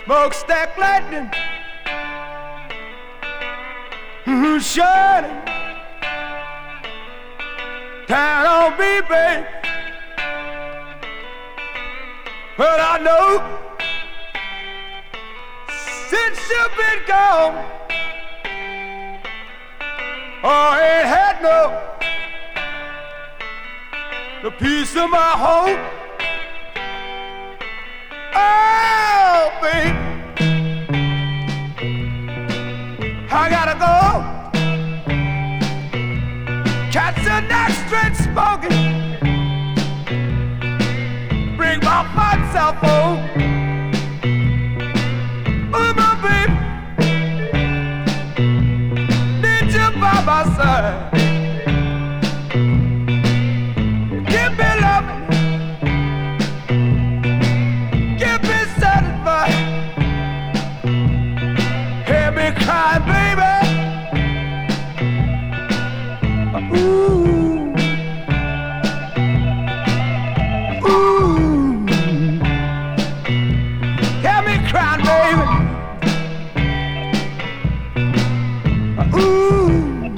Smokestack lightning, shining down on me, babe. But I know since you've been gone, I ain't had the peace of my home. Oh, babe, I gotta go catch the next train smoking, bring my fine self home. Oh, my baby, need you by my side. Give me love, give me satisfied. Hear me cry, baby. Ooh, ooh, hear me cry, baby. Ooh,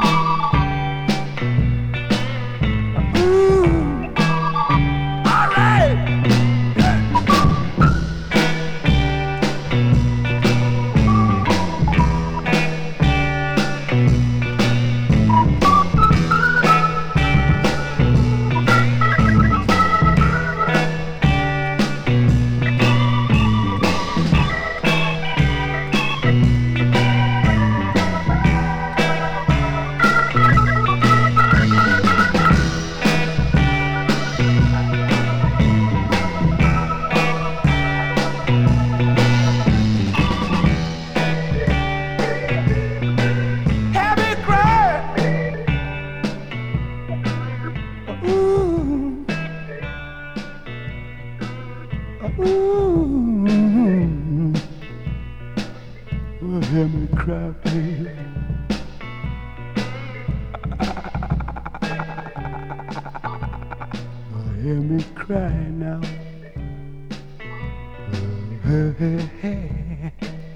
ooh, all right. Have me cry. Ooh, ooh, hear me cry, baby. Hear me cry now. Hey, hey, hey.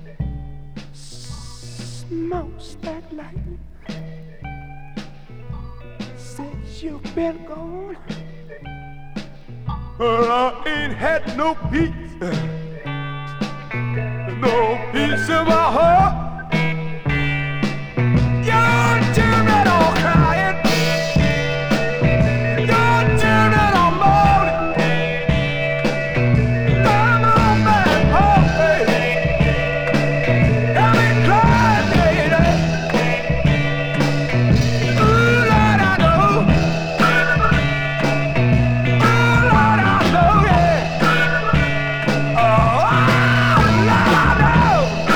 Smokestack lightning, since you've been gone, I ain't had no peace, no peace in my heart. You're children all crying, your children all mourning. Come on back home, baby. Let me cry, baby. Ooh, Lord, I know. Ooh, Lord, I know, yeah. Oh, Lord, I know.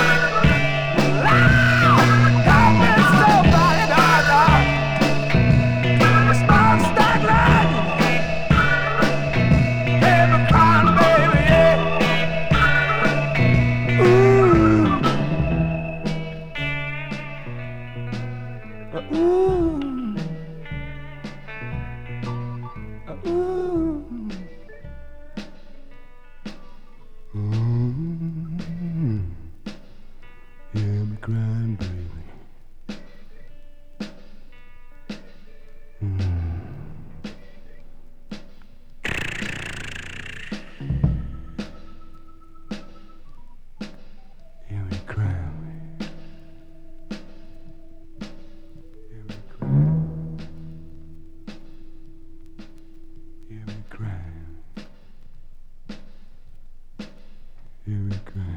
Lord, help me somebody, dog. Smokestack lightning, hear me crying, baby, yeah. Ooh, ooh, hear me crying, baby. Hear me crying. Hear me crying. Hear me crying. Hear me crying.